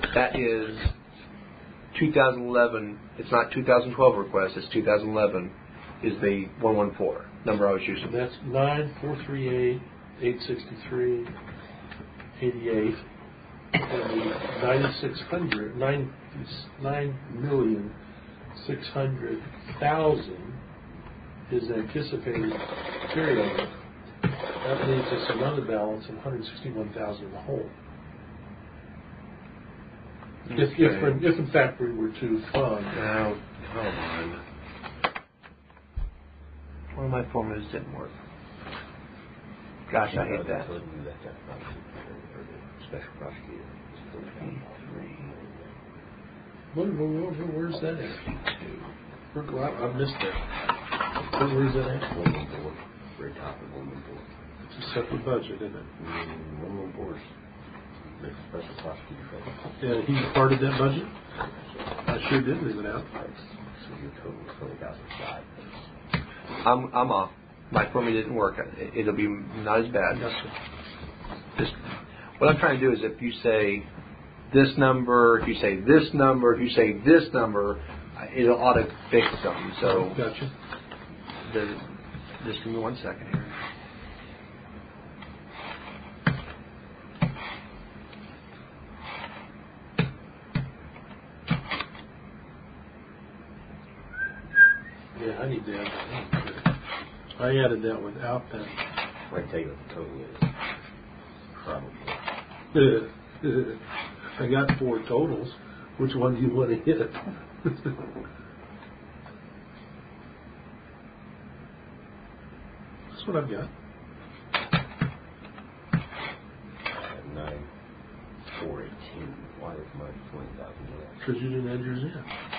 That is 2011. It's not 2012 request. It's 2011 is the 114 number I was using. That's 9,438,863.88. And the 9,600, 9,600,000 is anticipated carryover. That leaves us another balance of 161,000 in the hole. Okay. If in fact we were to fund. Now, come on. One of my formulas didn't work. Gosh, I hate that. Special prosecutor. Where's that at? I missed that. Where's that at? 114. Very top of 114. It's a separate budget, isn't it? 114. Make a special prosecutor budget. Yeah, he part of that budget? I sure did leave it out. So your total is 20,005. I'm off. My formula didn't work. It'll be not as bad. Just what I'm trying to do is if you say this number, if you say this number, if you say this number, it'll auto fix them. So gotcha. Just give me 1 second here. Yeah, I need to add that. I added that without that. I tell you what the total is. Probably. I got 4 totals. Which one do you want to hit? That's what I've got. 9,418. Why is mine 20,000 less? Because you didn't add yours in.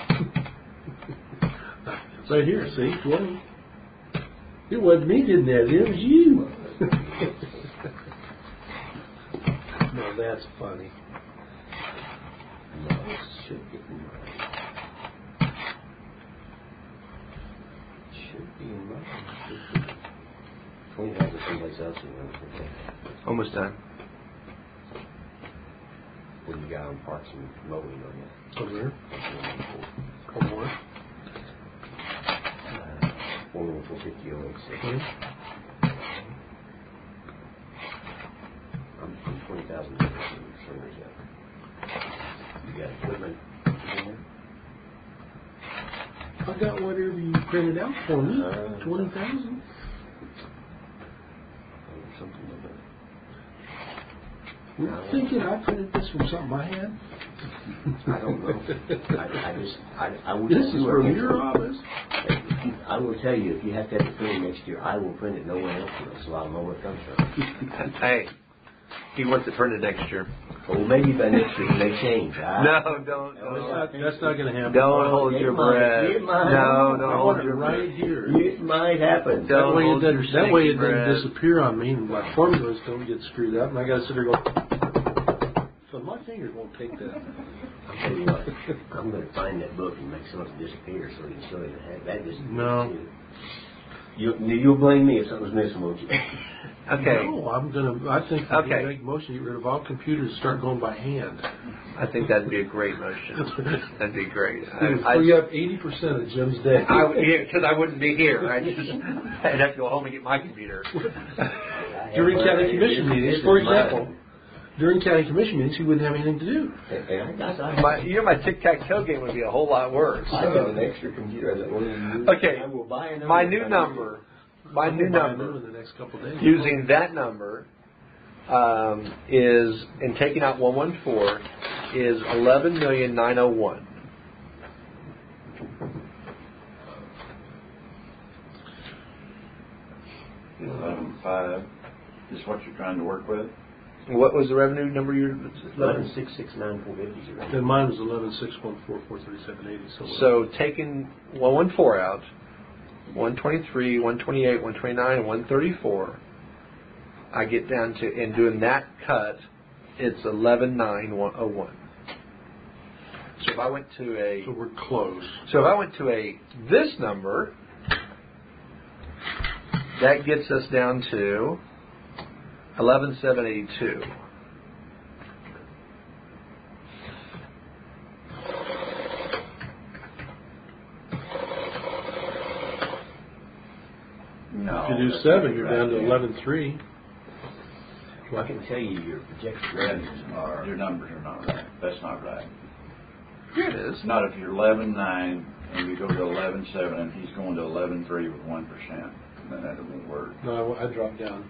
Right here, see? 20. It wasn't me didn't add it. It was you. No, that's funny. No, it should be in mine. It should be in mine. 20,000 someplace else. Almost done. What do you got on parks and mowing on you? Over there. Come on. 450,086. I'm 20,000. You got equipment in there? I got whatever you printed out for me. 20,000. Something like that. You're thinking I printed this from something I had? I don't know. I would. This is from your office. I will tell you, if you have to have it printed next year, I will print it. No one else will, so I'll know where it comes from. Hey, he wants it printed next year. Well, maybe by next year it may change. No, don't. That's not going to happen. Don't hold your breath. It might. No, don't hold your right breath. here. It might happen. Don't hold your That way it breath. doesn't disappear on me, and my formulas don't get screwed up, and I got to sit there going. So my fingers won't take that. I'll tell you what. I'm going to find that book and make something disappear so you can show you that just. No. You'll blame me if something's missing, won't you? Okay. No, I think we're going to make a motion to get rid of all computers and start going by hand. I think that'd be a great motion. That'd be great. Free up 80% of Jim's day. Because I wouldn't be here. I'd have to go home and get my computer. During county commission meetings, for example, during county commission meetings, he wouldn't have anything to do. My tic-tac-toe game would be a whole lot worse. I have an extra computer that will use. Okay. I will buy another. My new number. My new number. In the next couple of days. Using that number is, and taking out 114, is 11,901,000. $11,500 is what you're trying to work with? What was the revenue number you 11,669,450. And mine was 11,614,437.80. So taking 114 out, 123, 128, 129, and 134, I get down to, and doing that cut, it's 11,901. So if I went to a... So we're close. So if I went to this number, that gets us down to 11,782. If you do 7, you're down to 11.3. I can tell you your projected revenues are. Your numbers are not right. That's not right. Yeah, it is. It's not if you're 11.9 and you go to 11.7 and he's going to 11.3 with 1%. Then that won't work. No, I dropped down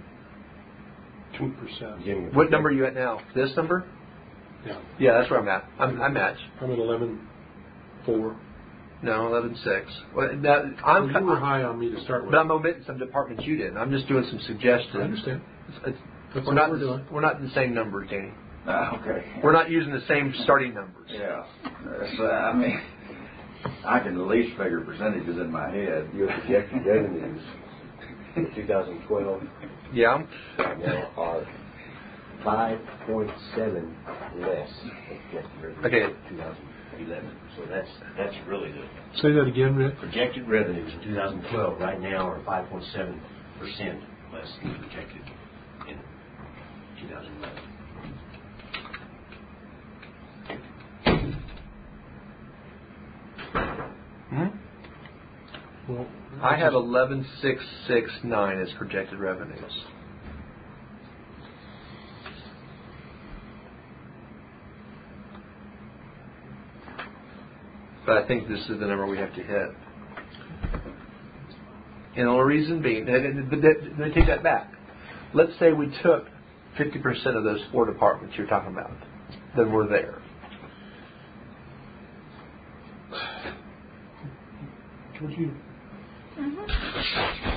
2%. What number are you at now? This number? Yeah. Yeah, that's where I'm at. I match. I'm at 11.4. No, 11.6. Well, You were high on me to start with. but I'm omitting some departments you didn't. I'm just doing some suggestions. I understand. That's We're what not. we're doing. We're not in the same numbers, Danny. Okay. We're not using the same starting numbers. Yeah. So, I mean, I can at least figure percentages in my head. Your projected revenues for 2012 Yeah. right now are 5.7 less than projected revenues Okay. for 2011. So that's really good. Say that again, Rick. Projected revenues in 2012 right now are 5.7% less than projected in 2011. Hmm? Well, I have 11,669 as projected revenues. But I think this is the number we have to hit. And the only reason being, let me take that back. Let's say we took 50% of those 4 departments you're talking about. Then we're there. Would you?